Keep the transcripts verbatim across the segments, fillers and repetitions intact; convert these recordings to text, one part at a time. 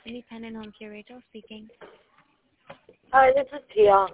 Independent Home Care, Rachel speaking. Hi, this is Tia.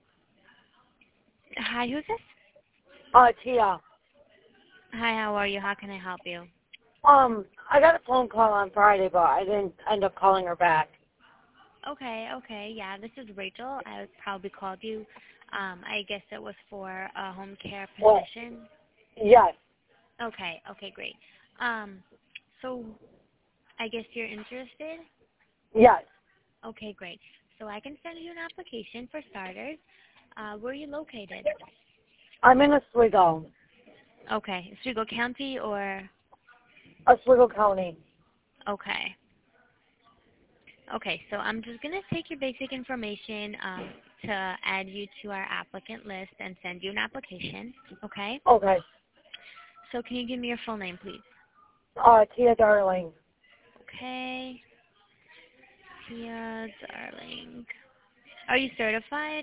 Hi, who's this? Uh, Tia. Hi, how are you? How can I help you? Um, I got a phone call on Friday, but I didn't end up calling her back. Okay, okay, yeah, this is Rachel. I probably called you. Um, I guess it was for a home care Well, position. yes, Okay, okay, great. Um, so I guess you're interested? yes. Okay, great. So I can send you an application for starters. Uh, where are you located? I'm in Oswego, Okay, Oswego County or? Oswego County. Okay. Okay, so I'm just going to take your basic information um, to add you to our applicant list and send you an application, okay? Okay. So can you give me your full name, please? Uh, Tia Darling. Okay, Tia Darling. Are you certified?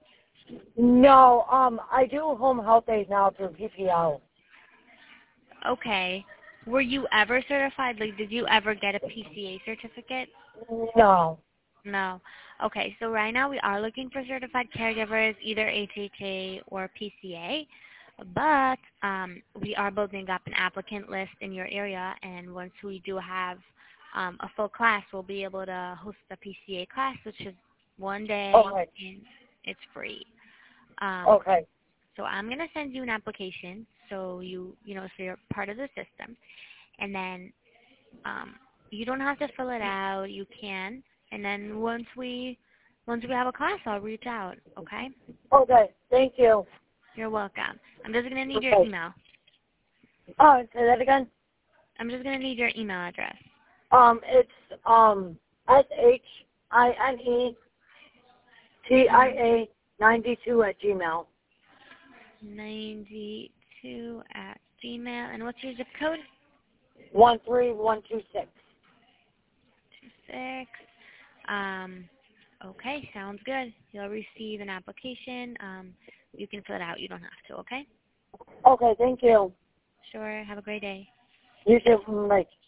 No, um, I do home health aid now through P P L. Okay. Were you ever certified? Like, did you ever get a P C A certificate? No. No. Okay, so right now we are looking for certified caregivers, either H H A or P C A, but um, we are building up an applicant list in your area, and once we do have um, a full class, we'll be able to host the P C A class, which is one day, Okay. and it's free. Um, Okay. so I'm going to send you an application so you, you know, so you're part of the system, and then um, you don't have to fill it out. You can, and then once we once we have a class, I'll reach out. Okay? Okay. Thank you. You're welcome. I'm just gonna need your Okay. email. Oh, say that again. I'm just gonna need your email address. Um, it's um S H I N E T I Mhm. A ninety two at Gmail. ninety-two at Gmail. And what's your zip code? One three one two six. Two six. Um. Okay, sounds good. You'll receive an application. Um. You can fill it out. You don't have to. Okay? Okay, thank you. Sure. Have a great day. You too. Bye.